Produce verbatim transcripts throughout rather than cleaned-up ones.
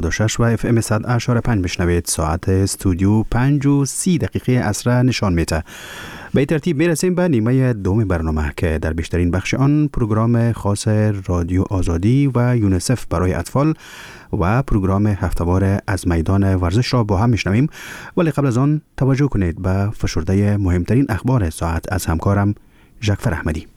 نود و شش و اف ام صد اشاره پنج بشنوید. ساعت استودیو پنج و سی دقیقه عصر نشان میده. به ترتیب میرسیم به نیمه دوم برنامه که در بیشترین بخش آن پروگرام خاص رادیو آزادی و یونیسف برای اطفال و پروگرام هفته‌وار از میدان ورزش را با هم میشنویم. ولی قبل از آن توجه کنید به فشرده مهمترین اخبار ساعت از همکارم جعفر احمدی.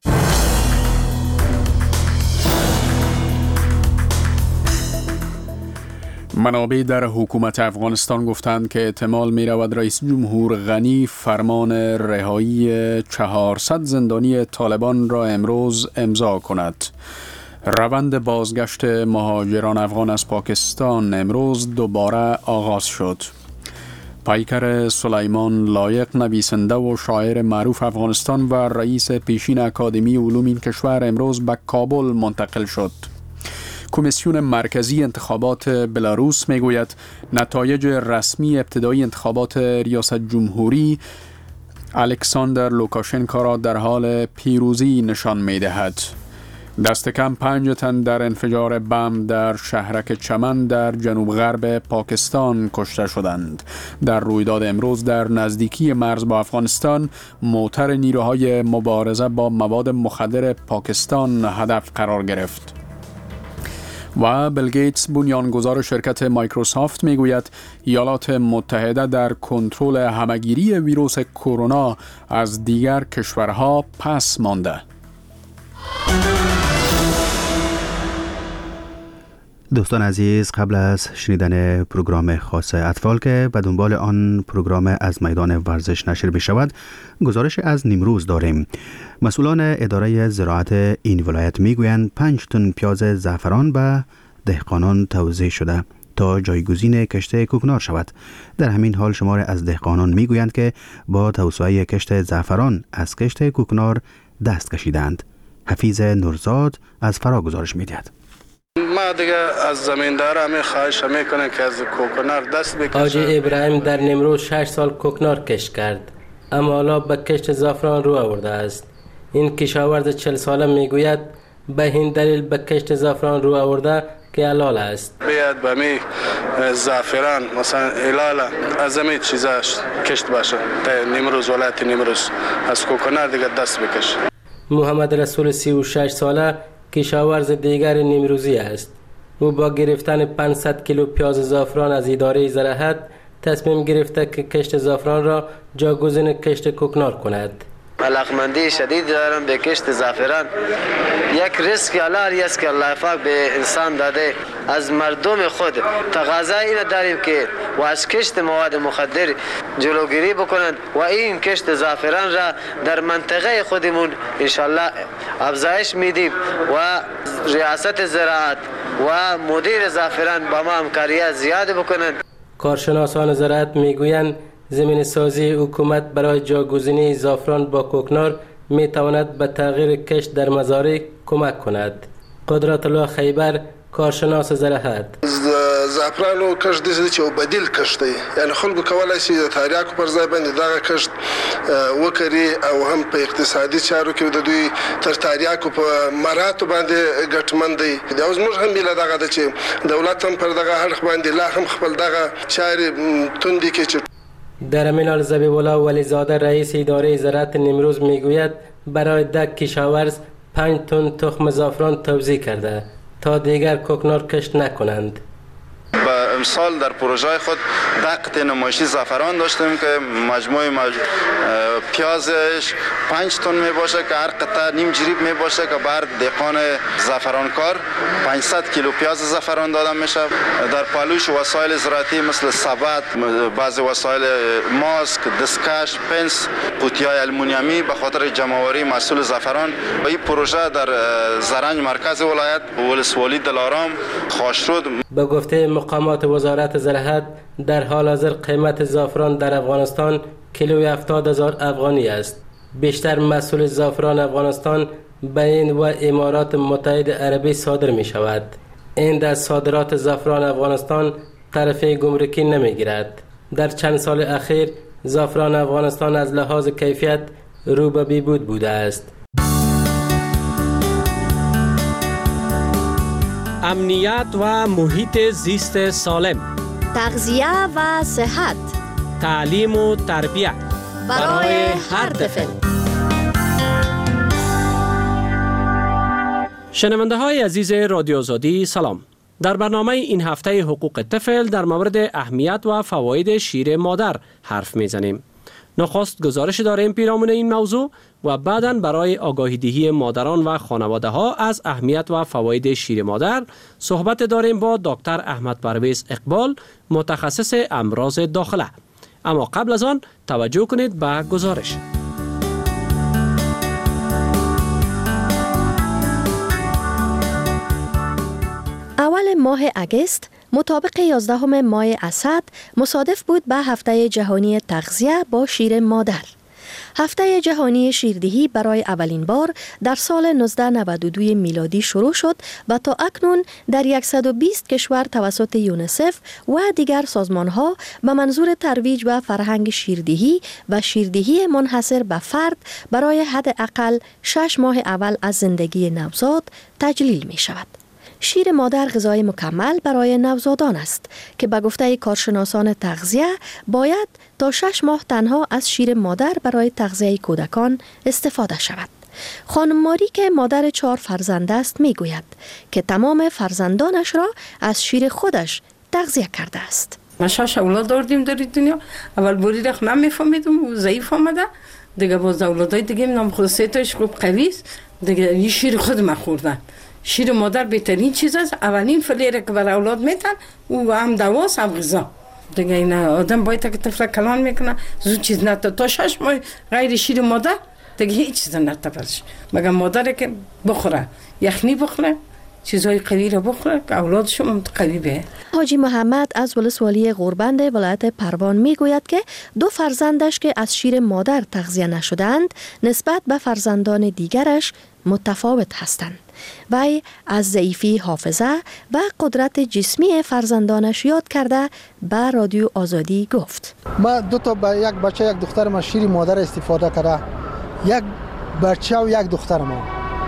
منابع در حکومت افغانستان گفتند که احتمال می رود رئیس جمهور غنی فرمان رهایی چهارصد زندانی طالبان را امروز امضا کند. روند بازگشت مهاجران افغان از پاکستان امروز دوباره آغاز شد. پیکر سلیمان لایق، نویسنده و شاعر معروف افغانستان و رئیس پیشین اکادمی علوم این کشور امروز به کابل منتقل شد. کمیسیون مرکزی انتخابات بلاروس میگوید نتایج رسمی ابتدایی انتخابات ریاست جمهوری الکساندر لوکاشنکو را در حال پیروزی نشان میدهد. دست کم پنج تن در انفجار بم در شهرک چمن در جنوب غرب پاکستان کشته شدند. در رویداد امروز در نزدیکی مرز با افغانستان موتر نیروهای مبارزه با مواد مخدر پاکستان هدف قرار گرفت. و بیل گیتس بنیانگذار شرکت مایکروسافت میگوید ایالات متحده در کنترل همهگیری ویروس کرونا از دیگر کشورها پس مانده. دوستان عزیز، قبل از شنیدن پروگرام خاص اطفال که به دنبال آن پروگرام از میدان ورزش نشر می شود، گزارش از نیمروز داریم. مسئولان اداره زراعت این ولایت می گویند پنج تن پیاز زعفران به دهقانان توزیع شده تا جایگزین کشت کوکنار شود. در همین حال شمار از دهقانان می گویند که با توسعه کشت زعفران از کشت کوکنار دست کشیدند. حفیظ نورزاد از فرا گزارش می دهد. ما دیگه از زمیندار همه خواهش میکنه که از کوکنار دست بکشه. حاجی ابراهیم در نیمروز شش سال کوکنار کشت کرد، اما حالا به کشت زعفران رو آورده است. این کشاورز چهل ساله میگوید به این دلیل به کشت زعفران رو آورده که حلال است. بیاد به می زعفران مثلا حلال از همه چیزاش کشت باشه. نیمروز ولایت نیمروز از کوکنار دیگه دست بکشه. محمد رسول سی و شش ساله کشاورز دیگر نیمروزی است. او با گرفتن پانصد کیلو پیاز زعفران از اداره زراعت تصمیم گرفته که کشت زعفران را جایگزین کشت کوکنار کند. علاقمندی شدید دارم به کشت زعفران. یک ریسک علاری است که الله پاک به انسان داده. از مردم خود تقاضا این داریم که و از کشت مواد مخدر جلوگیری بکنند و این کشت زعفران را در منطقه خودمون انشالله افزایش میدیم و ریاست زراعت و مدیر زعفران با ما همکاری زیاد بکنند. کارشناسان زراعت میگویند زمین سازی حکومت برای جایگزینی زعفران با کوکنار می تواند به تغییر کشت در مزارع کمک کند. قدرت الله خیبر، کارشناس زراعت: زعفران او کشت دي چې بدیل کشت دی، یعنی خلکو کولای شي د تریاکو پر ځای باندې دغه کشت وکړي او هم په اقتصادي چارو کې د دوی تر تریاکو په مراتو باندې ګټمن دی. دا اوس موږ هم بل دغه د چې دولت هم پر دغه اړخ باندې لا هم خپل دغه چارې توندې کې چې در همین حال ذبیح الله ولیزاده رئیس اداره زراعت نیمروز میگوید برای ده کشاورز پنج تن تخم زعفران توزیع کرده تا دیگر کوکنار کشت نکنند. به امسال در پروژه خود ده قطعه نمایشی زعفران داشتیم که مجموع مج... پیازش پنج تن می باشه که هر قطعه نیم جریب می باشه که بر دهقان زعفرانکار پانصد کیلو پیاز زعفران داده میشه. در پالوش وسایل زراعتی مثل سبد، بعضی وسایل ماسک، دستکش، پنس، پوتیای المونیمی به خاطر جمع‌آوری محصول زعفران. و این پروژه در زرنج مرکز ولایت ولسوالی دلارام خاشرود. به گفته مقامات وزارت زراعت در حال حاضر قیمت زعفران در افغانستان کیلوی هفتاد هزار افغانی است. بیشتر محصول زعفران افغانستان به هند و امارات متحده عربی صادر می شود. هند از صادرات زعفران افغانستان طرفه گمرکی نمی گیرد. در چند سال اخیر زعفران افغانستان از لحاظ کیفیت رو به بهبود بوده است. امنیت و محیط زیست سالم، تغذیه و صحت، تعلیم و تربیت برای هر طفل. شنونده های عزیز رادیو آزادی سلام. در برنامه این هفته حقوق طفل در مورد اهمیت و فواید شیر مادر حرف میزنیم. نخست گزارش داریم پیرامون این موضوع و بعداً برای آگاهی دهی مادران و خانواده ها از اهمیت و فواید شیر مادر صحبت داریم با دکتر احمد پرویز اقبال، متخصص امراض داخله. اما قبل از آن توجه کنید به گزارش. اول ماه اگست مطابق یازدهم ماه اسد مصادف بود به هفته جهانی تغذیه با شیر مادر. هفته جهانی شیردهی برای اولین بار در سال نوزده نود و دو میلادی شروع شد و تا اکنون در صد و بیست کشور توسط یونیسف و دیگر سازمان‌ها به منظور ترویج و فرهنگ شیردهی و شیردهی منحصر به فرد برای حداقل شش ماه اول از زندگی نوزاد تجلیل می شود. شیر مادر غذای مکمل برای نوزادان است که به گفته کارشناسان تغذیه باید تا شش ماه تنها از شیر مادر برای تغذیه کودکان استفاده شود. خانم ماری که مادر چهار فرزند است می گوید که تمام فرزندانش را از شیر خودش تغذیه کرده است. ما شش اولاد داشتیم در دنیا. اول بوری رخ نمیفهمیدم و ضعیف آمده. دیگه باز اولادای دیگه نام خود سه تاش خوب قوی است. دیگه این شیر خود ما خوردن. شیر مادر بهترین چیز است. اولین فلیره که برای اولاد میتن و هم دواست هم غذا. دیگه این آدم باید که طفل کلان میکنه زود چیز نتا تا شش ماه غیر شیر مادر دیگه هیچ چیز نتا برش. مگر مادر که بخوره یخنی بخوره چیزهای قوی را بخوره که اولادش هم قوی به. حاجی محمد از ولسوالی غوربند ولایت پروان میگوید که دو فرزندش که از شیر مادر تغذیه نشدند نسبت به فرزندان دیگرش متفاوت هستند. وی از ضعیفی حافظه و قدرت جسمی فرزندانش یاد کرده به رادیو آزادی گفت. ما دو تا با یک بچه یک دختر ما شیر مادر استفاده کرده. یک بچه و یک دختر ما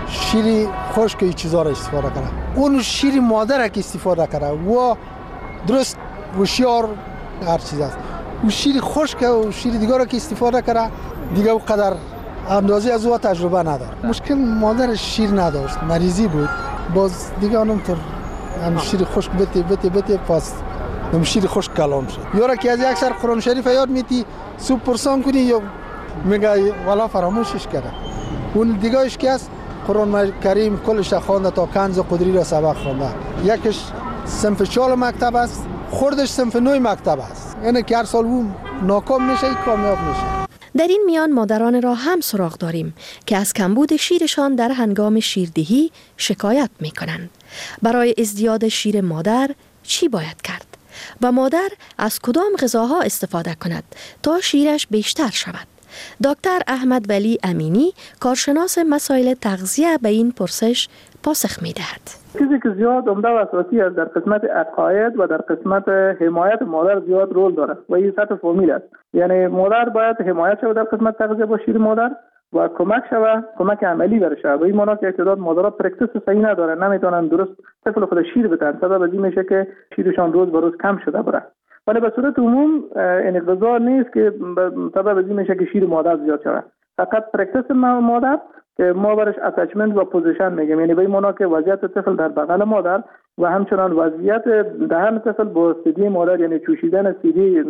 شیر خشک این چیزا را استفاده کرده. اون شیر مادر که استفاده کرده و درست هوشیار هر چیز است. اون شیر خشک و شیر دیگر که استفاده کرده دیگه اونقدر اندازه از او تجربه نداره. مشکل مادر شیر نداشت، مریضی بود. باز دیگه اونطور هم شیر خشک بته بته بته پس هم شیر خشک کلام شد. یارا که از یک سر قرآن شریف یاد میتی صبح پرسان کنی یا میگه والا فراموشش کرده. اون دیگهش که است قرآن کریم کلش خوانده تا کنز قدری را سبق خوانده. یکش صنف چهار مکتب است، خوردش صنف نه مکتب است. یعنی که هر سال اون ناکام میشه کامیاب میشه. در این میان مادران را هم سراغ داریم که از کمبود شیرشان در هنگام شیردهی شکایت می کنند. برای ازدیاد شیر مادر چی باید کرد؟ و مادر از کدام غذاها استفاده کند تا شیرش بیشتر شود؟ دکتر احمد ولی امینی کارشناس مسائل تغذیه به این پرسش پاسخ می دهد. چیزی که زیاد عمده و اساسی است در قسمت عقاید و در قسمت حمایت مادر زیاد رول داره و این سطح فامیل است. یعنی مادر باید حمایت شود در قسمت تغذیه با شیر مادر و کمک شود، کمک عملی برشه. و این معنی که تعداد مادرها پرکتیس صحیح نداره، نمیتونن درست طفل خود شیر بدن. سبب از این میشه که شیرشان روز به روز کم شده بره. ولی به صورت عموم این غذا نیست که سبب از این میشه که شیر مادر زیاد شود. فقط پرکتیس مادر که ما برش اتچمنت و پوزیشن میگیم، یعنی به این معنی که وضعیت طفل در بغل مادر و همچنان وضعیت دهن طفل با سیدی مادر یعنی چوشیدن سیدی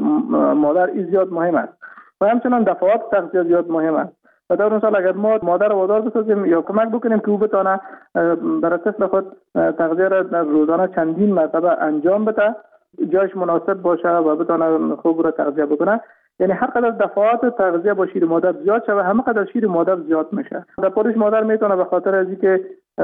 مادر این زیاد مهم است و همچنان دفعات تغذیه زیاد مهم است. و در اون سال اگر ما مادر رو وادار بسازیم یا کمک بکنیم که او بتونه برای طفل خود تغذیه را روزانه چندین مرتبه انجام بده، جایش مناسب باشه و بتونه خوب را تغذیه بکنه، یعنی هر قدر دفعات تغذیه با شیر مادر زیاد شود همه قدر شیر مادر زیاد میشه. در پرش مادر میتونه به خاطر از اینکه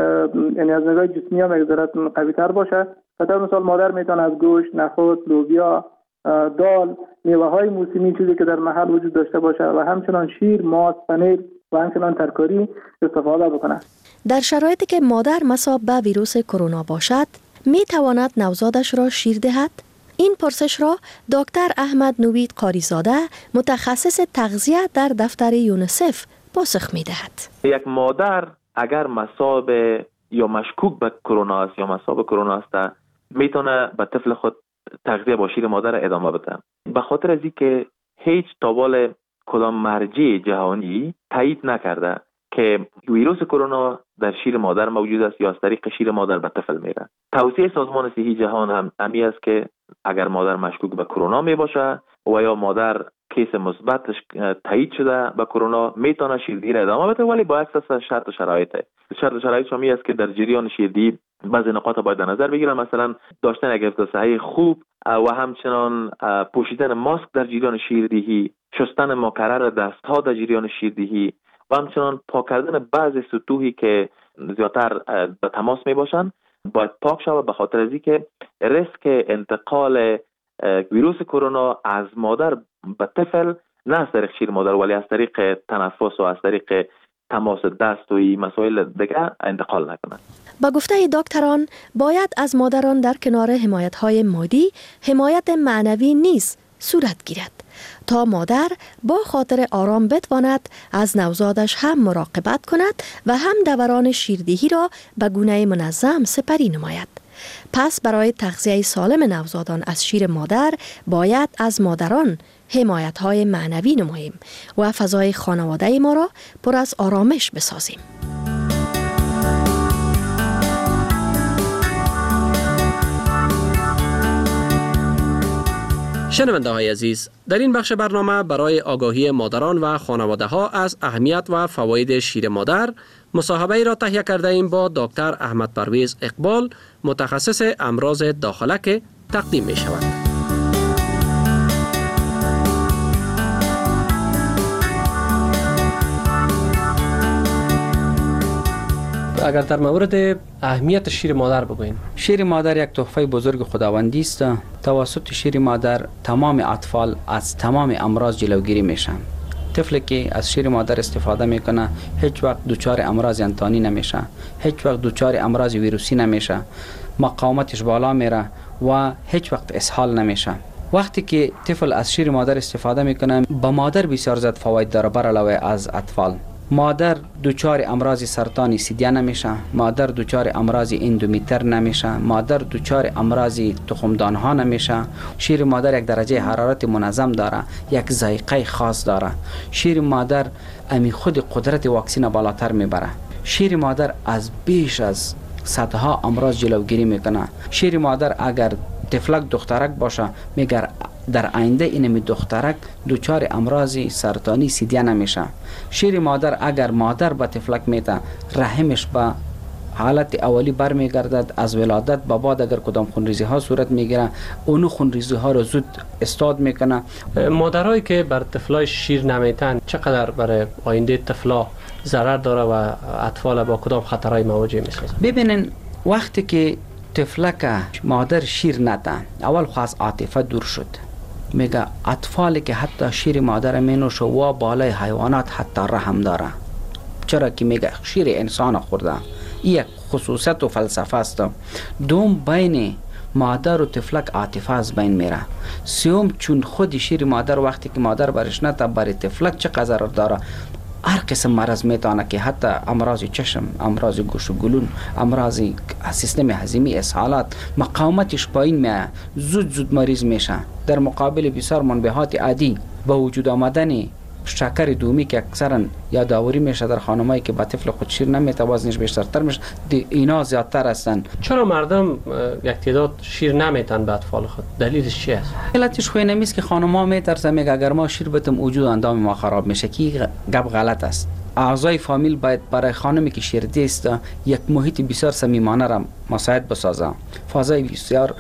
یعنی از نگاه جسمی هم اگذارت قوی تر باشه. در مثال مادر میتونه از گوشت، نخود، لوبیا، دال، میوه های موسمی چیزی که در محل وجود داشته باشه و همچنان شیر، ماست، پنیر و همچنان ترکاری استفاده بکنه. در شرایطی که مادر مصاب به ویروس کرونا باشد می تواند نوزادش را شیر دهد؟ این پرسش را دکتر احمد نوید قاریزاده متخصص تغذیه در دفتر یونیسف پاسخ می دهد. یک مادر اگر مصاب یا مشکوک به کرونا است یا مصاب کرونا است میتونه به طفل خود تغذیه با شیر مادر ادامه بده. به خاطر از اینکه هیچ تابال کدام مرجع جهانی تایید نکرده که ویروس کرونا در شیر مادر موجود است یا از طریق شیر مادر به طفل میره. توصیه سازمان صحی جهان هم امی است که اگر مادر مشکوک به کرونا می باشه و یا مادر کیس مثبتش تایید شده به کرونا میتونه شیردهی را ادامه بده، ولی با اساس شرط و شرایط. شرط و شرایط شمی است که در جریان شیردهی بعضی نقاط باید در نظر بگیرن، مثلا داشتن یک حفظ صحی خوب و همچنان پوشیدن ماسک در جریان شیردهی، شستن مکرر دستها در جریان شیردهی و همچنان پاک کردن بعضی سطوحی که زیادتر به تماس می باشن باید پاک شود، به خاطر از اینکه ریسک انتقال ویروس کرونا از مادر به طفل نه از طریق شیر مادر ولی از طریق تنفس و از طریق تماس دست و مسائل دیگه انتقال نکنند. با گفته دکتران باید از مادران در کنار حمایت‌های مادی حمایت معنوی نیز صورت گیرد تا مادر با خاطر آرام بتواند از نوزادش هم مراقبت کند و هم دوران شیردهی را به گونه منظم سپری نماید. پس برای تغذیه سالم نوزادان از شیر مادر باید از مادران حمایت‌های معنوی نماییم و فضای خانواده ما را پر از آرامش بسازیم. شنونده های عزیز، در این بخش برنامه برای آگاهی مادران و خانواده ها از اهمیت و فواید شیر مادر مصاحبه را تهیه کرده ایم با دکتر احمد پرویز اقبال، متخصص امراض داخله که تقدیم می شود. اگر در مورد اهمیت شیر مادر بگوین. شیر مادر یک تحفه بزرگ خداوندی است. توسط شیر مادر تمام اطفال از تمام امراض جلوگیری میشن. طفلی که از شیر مادر استفاده میکنه هیچ وقت دچار امراض انتانی نمیشه، هیچ وقت دچار امراض ویروسی نمیشه، مقاومتش بالا میره و هیچ وقت اسهال نمیشه. وقتی که طفل از شیر مادر استفاده میکنه با مادر بسیار زیاد فواید داره بر علاوه از اطفال. مادر دچار امراض سرطانی سیدیه نمیشه، مادر دچار امراض اندومیتر نمیشه، مادر دچار امراض تخمدان ها نمیشه. شیر مادر یک درجه حرارت منظم داره، یک ذائقه خاص داره. شیر مادر امی خود قدرت واکسین بالاتر میبره. شیر مادر از بیش از صدها امراض جلوگیری میکنه. شیر مادر اگر طفلک دخترک باشه میگر در آینده اینمی دخترک دچار امراض سرطانی سیدیه نمیشه. شیر مادر اگر مادر با طفلک میته رحمش با حالت اولی برمیگردد، از ولادت به بعد اگر کدام خونریزی ها صورت میگیره اونو خونریزی ها رو زود استاد میکنه. مادرایی که بر طفلای شیر نمیتن چقدر برای آینده طفلا ضرر داره و اطفال با کدام خطرهای مواجه میسازن؟ ببینین وقتی که طفلک مادر شیر ندن اول خواست عاطفه دور شد، میگه اطفالی که حتی شیر مادر مینوشه و بالای حیوانات حتی رحم داره، چرا که میگه شیر انسان خورده. این یک خصوصیت و فلسفه است. دوم بین مادر و طفلک عاطفه از بین میره. سوم چون خود شیر مادر وقتی که مادر برش نده برای طفلک چقدر ضرر داره. هر قسم مرض میتونه که حتی امراض چشم، امراض گوش و گلون، امراض سیستم هضمی، اسهالات، مقاومتش پایین میاد، زود زود مریض میشه. در مقابل بسیار منبهات عادی با وجود آمدن شکر دومی که اکثرا یادآوری میشه در خانمایی که با طفل خود شیر نمیته وزنش بیشترتر میشه، اینا زیادتر هستن. چرا مردم یک تعداد شیر نمیتن به اطفال خود؟ دلیلش چی است؟ علتش خوی نمیست که خانم‌ها میترسن میگه اگر ما شیر بتم وجود اندام ما خراب میشه، کی گپ غلط است. اعضای فامیل باید برای خانمی که شیرده است یک محیط بسیار صمیمانه را مساعد بسازه. فضای بسیار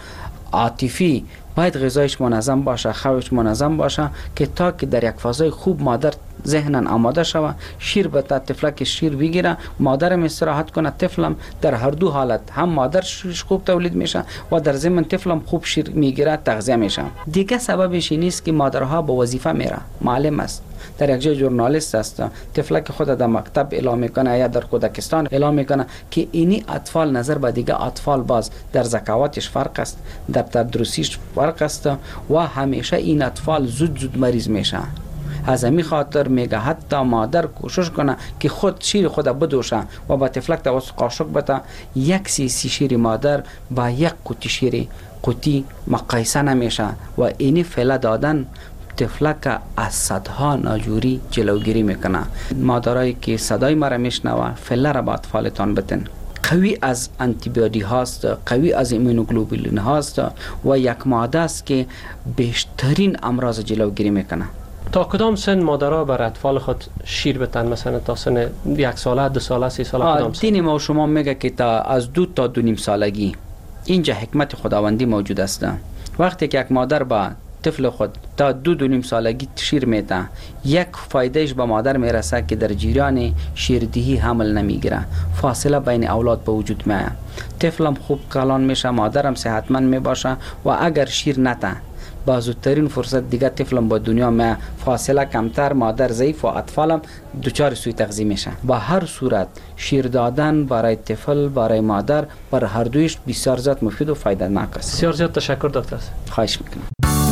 عاطفی باید غذایش منظم باشه، خوابش منظم باشه که تا که در یک فضای خوب مادر ذهنن آماده شوه، شیر به طفلک شیر بگیره، مادرم استراحت کنه، طفلم در هر دو حالت هم مادر شیرش خوب تولید میشه و در ضمن طفلم خوب شیر میگیره، تغذیه میشه. دیگه سببش این نیست که مادرها به وظیفه میره، معلم است، در یک جای ژورنالیست است، طفلک خود در مکتب اعلام میکنه یا در کودکستان اعلام میکنه که اینی اطفال نظر به دیگه اطفال باز در ذکاوتش فرق است، در تدریسیش فرق است و همیشه این اطفال زود زود مریض میشن. از همین خاطر میگه حتی مادر کوشش کنه که خود شیر خود بدوشه و با تفلک توسط قاشق بده. یک سیسی شیر مادر با یک قوطی شیر قوطی مقایسه نمیشه و اینی فعلا دادن تفلک از صدها ناجوری جلوگیری میکنه. مادرایی که صدای مرا میشنوه فعلا را با اطفالتان بتن. قوی از انتیبیوتیک هاست، قوی از ایمونوگلوبولین هاست و یک ماده است که بیشترین امراض جلوگیری میکنه. تا کدام سن مادرها بر اطفال خود شیر بتن؟ مثلا تا سن یک ساله، دو ساله، سه ساله کدام سن؟ دین ما شما میگه که تا از دو تا دو نیم سالگی. اینجا حکمت خداوندی موجود است. وقتی که یک مادر با طفل خود تا دو دو نیم سالگی شیر میده، یک فایدهش به مادر میرسه که در جریان شیردهی حمل نمیگیره، فاصله بین اولاد به وجود میاد، طفلم خوب کلان میشه، مادرم صحتمند میباشه و اگر شیر نته با زودترین فرصت دیگه طفلم با دنیا میاد، فاصله کمتر، مادر ضعیف و اطفالم دچار سوء تغذیه میشه. با هر صورت شیر دادن برای طفل برای مادر بر هر دویش بسیار زیاد مفید و فایده ناک است. بسیار زیاد تشکر دکتر. خواهش میکنم.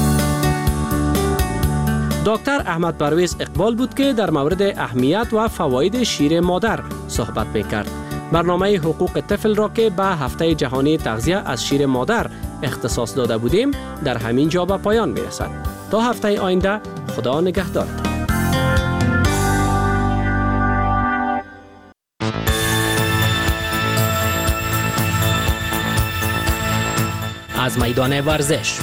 دکتر احمد پرویز اقبال بود که در مورد اهمیت و فواید شیر مادر صحبت میکرد. برنامه حقوق طفل را که به هفته جهانی تغذیه از شیر مادر اختصاص داده بودیم در همین جا به پایان میرسد. تا هفته آینده، خدا نگهدار. از میدان ورزش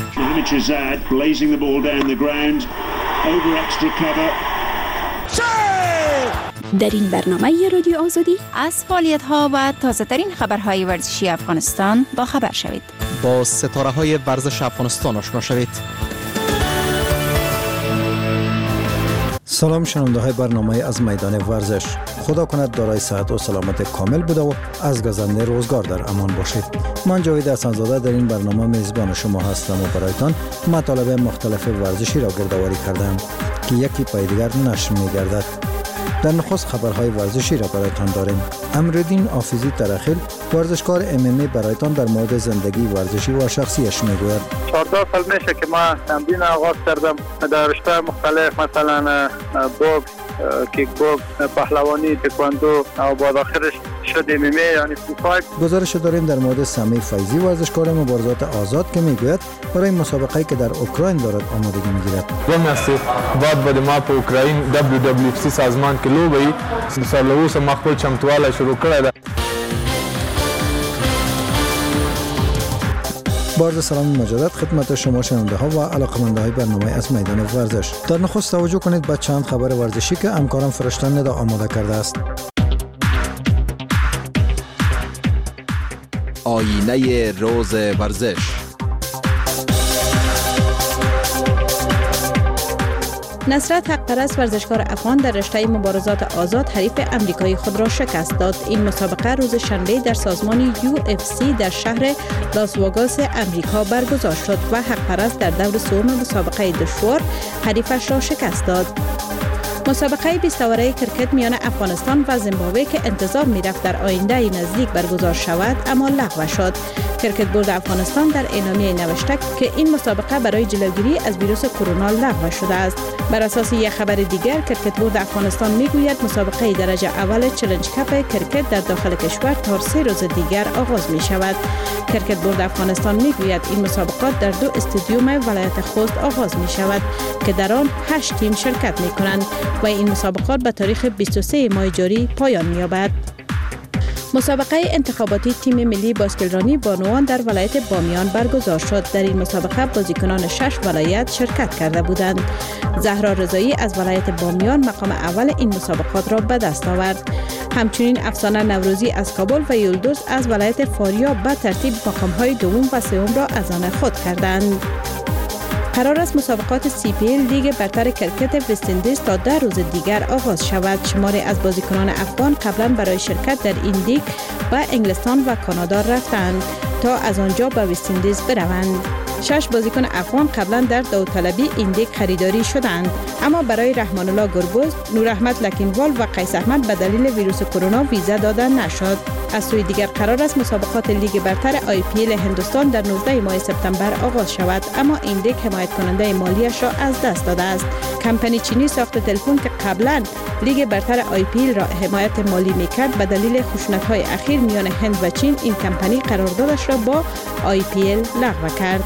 در این برنامه رادیو آزادی از فعالیت‌ها و تازه‌ترین خبرهای ورزشی افغانستان با خبر شوید. با ستاره‌های ورزش افغانستان آشنا شوید. سلام شنونده های برنامه از میدان ورزش. خدا کند دارای صحت و سلامت کامل بوده و از گزنده روزگار در امان باشید. من جاوید حسن‌زاده در این برنامه میزبان شما هستم و برایتان مطالب مختلف ورزشی را گردآوری کردم که یکی پای دیگر نشر می‌گردد. در نخست خبرهای ورزشی را برایتان داریم. امرالدین حافظی ترخیل ورزشکار ام ام ای برایتان در مورد زندگی ورزشی و شخصیش میگوید. چهارده سال میشه که ما تمرین آغاز کردم در رشته مختلف، مثلا بوکس، کیک بوکس، پهلوانی، تکواندو و بعد آخرش شد ام ام ای یعنی فایت. گزارش داریم در مورد سمی فیضی ورزشکار مبارزات آزاد که میگوید برای مسابقه‌ای که در اوکراین دارد آمادگی میگیرد. دو است بعد بعد ما په اوکراین دبلیو دبلیو اف سی سازمان کې لوبي د سرلوس مخکول چمتواله شروع کړه ده. با عرض سلام مجدد خدمت شما شنونده ها و علاقه‌مندان های برنامه از میدان ورزش. در نخست توجه کنید به چند خبر ورزشی که همکارم فرشتن ندا آماده کرده است. آینه روز ورزش. نصرت حق‌پرست ورزشکار افغان در رشته مبارزات آزاد حریف امریکایی خود را شکست داد. این مسابقه روز شنبه در سازمان یو اف سی در شهر لاس وگاس امریکا برگزار شد و حق‌پرست در دور سوم مسابقه دشوار حریفش را شکست داد. مسابقه بیست اوره کرکت میان افغانستان و زیمبابوه که انتظار میرفت در آینده نزدیک برگزار شود اما لغو شد. کرکت بورد افغانستان در اعلامیه نوشته که این مسابقه برای جلوگیری از ویروس کرونا لغو شده است. بر اساس یک خبر دیگر کرکت بورد افغانستان میگوید مسابقه درجه اول چالش کپ کرکت در داخل کشور تا سه روز دیگر آغاز می شود. کرکت بورد افغانستان میگوید این مسابقات در دو استادیوم ولایت خوست آغاز می شود که در آن هشت تیم شرکت می کنند و این مسابقات به تاریخ بیست و سه ماه جاری پایان می یابد. مسابقه انتخاباتی تیم ملی باسکتبالی بانوان در ولایت بامیان برگزار شد. در این مسابقه بازیکنان شش ولایت شرکت کرده بودند. زهرا رضایی از ولایت بامیان مقام اول این مسابقات را به دست آورد. همچنین افسانه نوروزی از کابل و یلدوز از ولایت فاریاب به ترتیب مقام‌های دوم و سوم را از آن خود کردند. قرار است مسابقات سی پی ال لیگ برتر کرکت وست اندیز تا ده روز دیگر آغاز شود. شماری از بازیکنان افغان قبلا برای شرکت در این لیگ به انگلستان و کانادا رفتند تا از آنجا به وست اندیز بروند. شش بازیکن افغان قبلا در داوطلبی ایندیک خریداری شدند، اما برای رحمان الله گربز، نور احمد لکینوال و قیس احمد به دلیل ویروس کرونا ویزا داده نشد. از سوی دیگر قرار است مسابقات لیگ برتر آی پی ال هندوستان در نوزده ماه سپتامبر آغاز شود، اما ایندیک حمایت کننده مالیش را از دست داده است. کمپانی چینی ساخت تلفن که قبلا لیگ برتر آی پی ال را حمایت مالی میکرد، به دلیل خشونت‌های اخیر میان هند و چین این کمپانی قراردادش را با آی پی ال لغو کرد.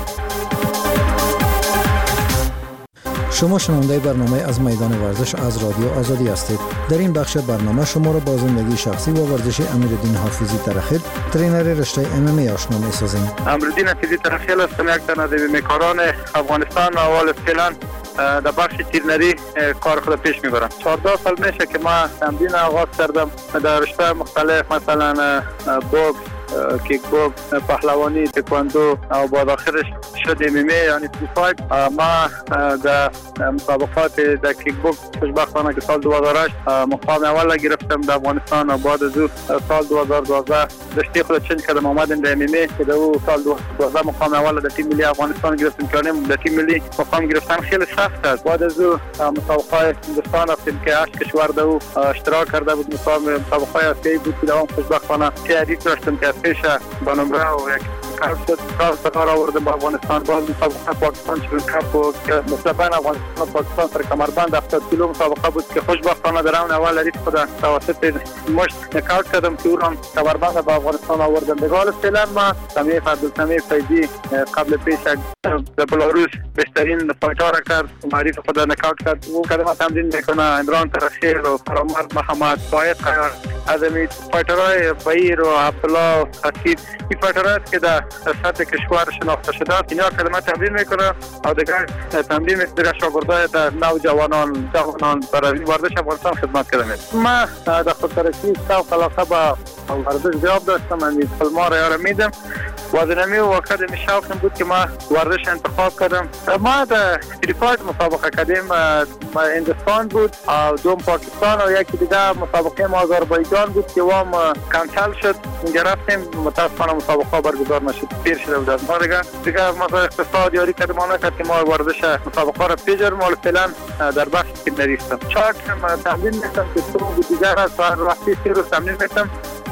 شما شنونده برنامه از میدان ورزش از رادیو آزادی هستید. در این بخش برنامه شما را با زندگی شخصی و ورزشی امیرالدین حافظی ترخیل، ترینر رشته ام ام ای آشنا می‌سازیم. امیرالدین حافظی ترخیل هستم، یک تن از میکاران افغانستان و اول فعلا در بخش تیرنری کار خود پیش میبرم. چهارده سال میشه که ما تمرین آغاز کردم در رشته مختلف، مثلا بوکس، کیک بوکس، پهلوانی، تکواندو و بعد آخرش شد ام ام ای یعنی فری فایت. ما در مسابقات در کیک بوکس خوشبختانه که سال دو هزار و هشت مقام اول گرفتم در افغانستان و بعد از او سال دو هزار و دوازده رشته خود چنج کردم آمدم در ام ام ای که در او سال دو هزار و دوازده مقام اول در تیم ملی افغانستان گرفتم که در تیم ملی مقام گرفتن خیلی سخت است. بعد از او مسابقات هندوستان رفتیم که هشت کشور در او اشتراک کرده بود. مسابقات آسیایی بود که در اون خوشبختانه تیاری داشتم که پیش با نمره و یک کار شد کار سکار آوردم با افغانستان. باز مسابقه پاکستان چون کپ و که مسابقه افغانستان و پاکستان سر کمربند هفتاد کیلو مسابقه بود که خوشبختانه در اون اول ریت خود توسط مشت نکاوت کردم که اون کمربند با افغانستان آوردم. دیگه حالا فعلا ما سمیع عبدالسمیع فیضی قبل پیش در بلاروس بهترین فایتر را کرد، معرف خود نکاوت کرد. او کدام تمرین میکنه عمران ترخیل و فرامرد محمد فایق از این فایترهای بهیر و عبدالله حسیب، این فایترها است که در سطح کشور شناخته شده است. اینا کلمه تمرین میکنه و دیگر تمرین دیگر شاگردای در نو جوانان جوانان برای ورزش افغانستان خدمت کردم. ما در خود ترکی شوق علاقه با ورزش زیاد داشتم. من فیلم‌ها را یاد میدم و زنمی و اکادمی شوق بود که ما ورزش انتخاب کردم. ما در فری فایت مسابقه کردیم، هندوستان بود و دوم پاکستان و یکی دیگه مسابقه ما آذربایجان بود که وام کنسل شد. اینجا رفتیم متاسفانه مسابقه برگزار نشد، پیر شده بود. ما دیگه دیگه ما اقتصاد یاری کردیم، ما نکرد که ما ورزش مسابقه را پیجرم. ولی فعلا در بخش تیرنری هستم. چهار تمرین میکنم که تو بود دیگه است و وقتی سه روز تمرین میکنم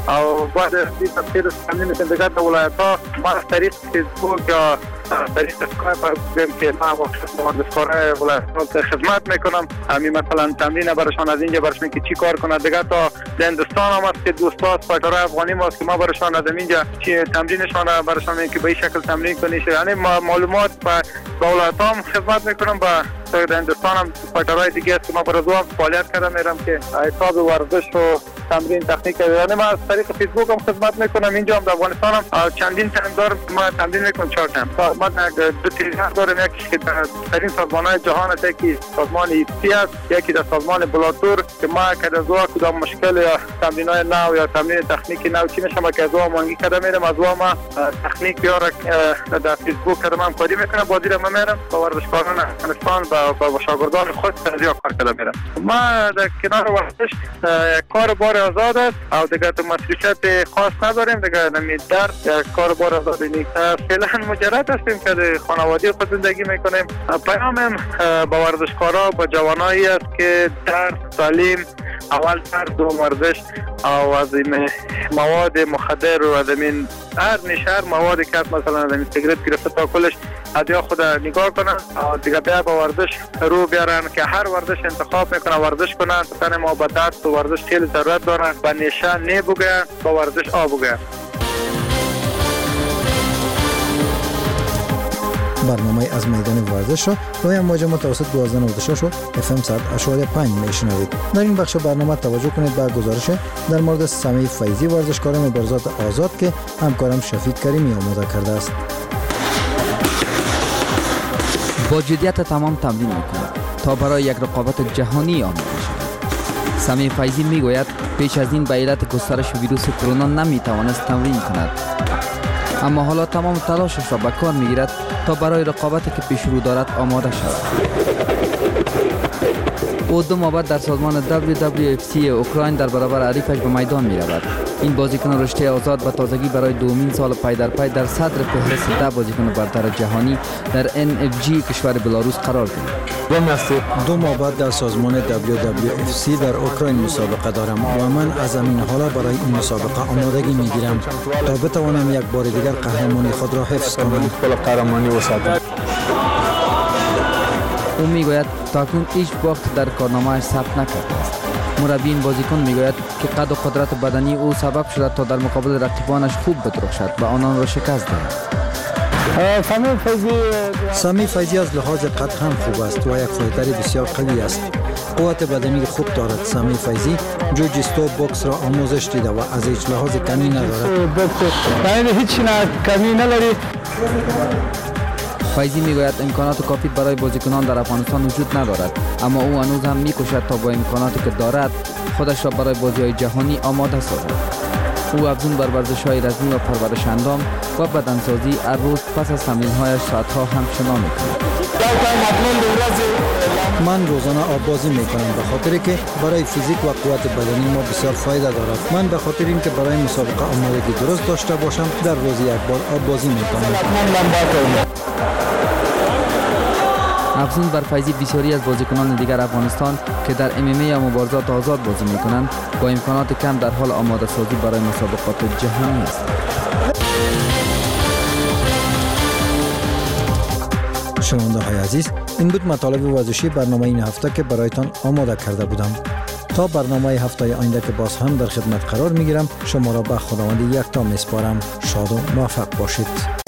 و بعد از سه روز تمرین میکنم دیگه در ولایت‌ها ما از طریق فیسبوک یا طریق اسکایپ بگم که ما ورزشکارای ولایت‌ها خدمت میکنم. همین مثلا تمرین براشان از اینجا براشون که چی کار کنه. دیگه تا هندوستان هم است که دوستا فایترهای افغانی ما است که ما براشان از اینجا چی تمرینشان براشان میگم که به این شکل تمرین کنی. یعنی معلومات و با ولایت‌ها هم خدمت میکنم. با در هندوستان هم فایترهای دیگه است که ما برای دو فعالیت کردم میرم که حساب ورزش و تمرین تکنیک. یعنی ما از طریق فیسبوک هم خدمت میکنم. اینجا هم در افغانستان هم چندین تایم دارم ما تمرین میکنم، چهار تایم. ما دو تریزر دارم، یکی که در ترین سازمان‌های جهان است، یکی سازمان ایفتی است، یکی در سازمان بلاتور که ما که از او کدام مشکل یا تمرین‌های نو یا تمرین تکنیکی نو چی نشه ما که از او مانگی کرده میرم، از او ما تکنیک بیاره در فیسبوک کردم هم کاری میکنم. بازی را میرم با ورزشکاران افغانستان و با شاگردان خود تازیع کار کرده میرم. ما در کنار ورزش کار بار آزاد است و دیگه تو مسئولیت خاص نداریم. دیگه نمی در کار بار آزاد نیست. فعلا مجرد هستیم که خانوادگی خود زندگی میکنیم. پیامم با ورزشکارا با جوانایی است که در تعلیم اول تر دو ورزش و از این مواد مخدر و از این هر نشر موادی که مثلا از این سیگرت گرفته تا کلش ادیا خود نگاه کنن و دیگه بیا با ورزش رو بیارن که هر ورزش انتخاب میکنن ورزش کنن. تن ما با درس و ورزش خیلی ضرورت دارن و نشان نبوگه با ورزش آبوگه. برنامه از میدان ورزش را روی امواج متوسط دوازده نود و شش و اف ام صد اشاری پنج میشنوید. در این بخش برنامه توجه کنید به گزارش در مورد سمیع فیضی ورزشکار مبارزات آزاد که همکارم شفیق کریمی آماده کرده است. با جدیت تمام تمرین میکند تا برای یک رقابت جهانی آماده شود. سمیع فیضی میگوید پیش از این به علت گسترش ویروس کرونا نمیتوانست تمرین کند، اما حالا تمام تلاشش را به کار میگیرد تا برای رقابتی که پیش رو دارد آماده شود. او دو ماه بعد در سازمان دبلیو دبلیو اف سی اوکراین در برابر حریفش به میدان می رود. این بازیکن رشته آزاد به تازگی برای دومین سال پی در پی در صدر فهرست ده بازیکن برتر جهانی در ان اف جی کشور بلاروس قرار گرفت. دو ماه بعد در سازمان دبلیو دبلیو اف سی در اوکراین مسابقه دارم و من از این حالا برای این مسابقه آمادگی می گیرم تا بتوانم یک بار دیگر قهرمانی خود را حفظ کنم. او میگوید تاکنون هیچ وقت در کارنامه‌اش ثبت نکرده است. مربی این بازیکن میگوید که قد و قدرت بدنی او سبب شده تا در مقابل رقیبانش خوب بدرخشد و آنان را شکست دهد. سامی فیضی از لحاظ قد هم خوب است و یک فایتر بسیار قوی است. قوت بدنی خوب دارد. سامی فیضی جوجیستو بوکس را آموزش دیده و از هیچ لحاظ کمی ندارد. یعنی هیچ کمی نداری. فیضی میگوید امکانات کافی برای بازیکنان در افغانستان وجود ندارد، اما او هنوز هم میکوشد تا با امکاناتی که دارد خودش را برای بازی‌های جهانی آماده سازد. او افزون بر ورزش‌های رزمی و پرورش اندام و بدنسازی هر روز پس از تمرین‌هایش ساعت‌ها هم شنا می‌کند. من روزانه آب بازی میکنم به خاطر که برای فیزیک و قوت بدنی ما بسیار فایده دارد. من به خاطر اینکه برای مسابقه آمادگی درست داشته باشم در روز یک بار آب بازی میکنم. افزون بر فیضی بسیاری از بازیکنان دیگر افغانستان که در ام ام ای یا مبارزات آزاد بازی میکنند با امکانات کم در حال آماده سازی برای مسابقات جهانی است. شنونده های عزیز، این بود مطالب ورزشی برنامه این هفته که برایتان آماده کرده بودم. تا برنامه هفته آینده که باز هم در خدمت قرار میگیرم، شما را به خداوند یکتا میسپارم. شاد و موفق باشید.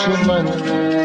من